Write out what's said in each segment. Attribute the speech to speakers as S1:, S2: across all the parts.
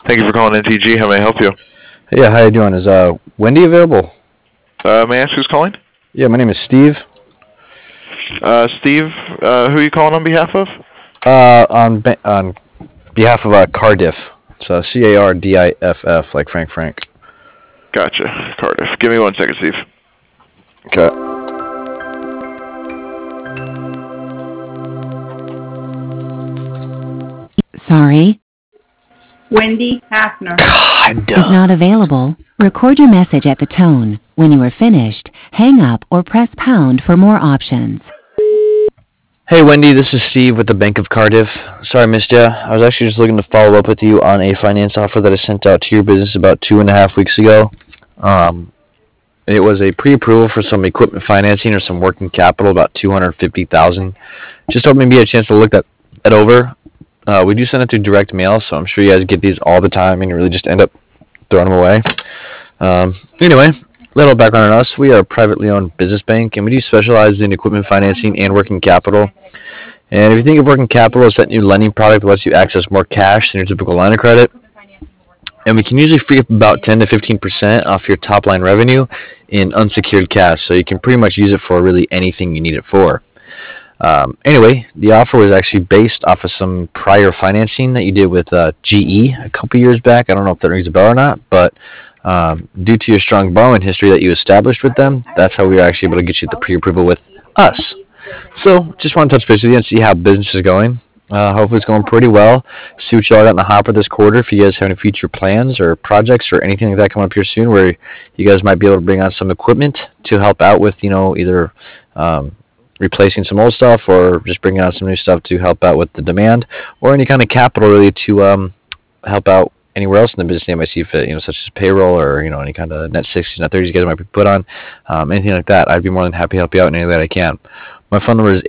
S1: Thank you for calling NTG. How may I help you?
S2: Yeah, how you doing? Is Wendy available?
S1: May I ask who's calling?
S2: Yeah, my name is Steve.
S1: Steve, who are you calling on behalf of?
S2: On behalf of Cardiff. So Cardiff, like Frank.
S1: Gotcha. Cardiff. Give me 1 second, Steve.
S2: Okay.
S3: Sorry,
S4: Wendy Hafner.
S3: is not available. Record your message at the tone. When you are finished, hang up or press pound for more options.
S2: Hey Wendy, this is Steve with the Bank of Cardiff. Sorry I missed ya. I was actually just looking to follow up with you on a finance offer that I sent out to your business about 2.5 weeks ago. It was a pre-approval for some equipment financing or some working capital, about $250,000. Just hoping maybe you had a chance to look that over. We do send it through direct mail, so I'm sure you guys get these all the time and you really just end up throwing them away. Anyway, little background on us. We are a privately owned business bank, and we do specialize in equipment financing and working capital. And if you think of working capital as that new lending product that lets you access more cash than your typical line of credit, and we can usually free up about 10 to 15% off your top line revenue in unsecured cash, so you can pretty much use it for really anything you need it for. Anyway, the offer was actually based off of some prior financing that you did with GE a couple years back. I don't know if that rings a bell or not, but due to your strong borrowing history that you established with them, that's how we were actually able to get you the pre-approval with us. So, just want to touch base with you and see how business is going. Hopefully it's going pretty well. See what y'all got in the hopper this quarter. If you guys have any future plans or projects or anything like that coming up here soon where you guys might be able to bring on some equipment to help out with, either replacing some old stuff or just bringing out some new stuff to help out with the demand, or any kind of capital really to help out anywhere else in the business they might see fit, such as payroll or, any kind of net 60s, net 30s you guys might be put on, anything like that. I'd be more than happy to help you out in any way that I can. My phone number is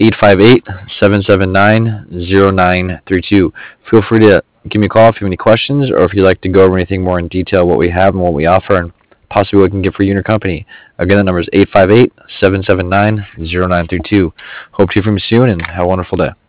S2: 858-779-0932. Feel free to give me a call if you have any questions or if you'd like to go over anything more in detail, what we have and what we offer, and possibly what we can get for you and your company. Again, the number is 858-779-0932. Hope to hear from you soon, and have a wonderful day.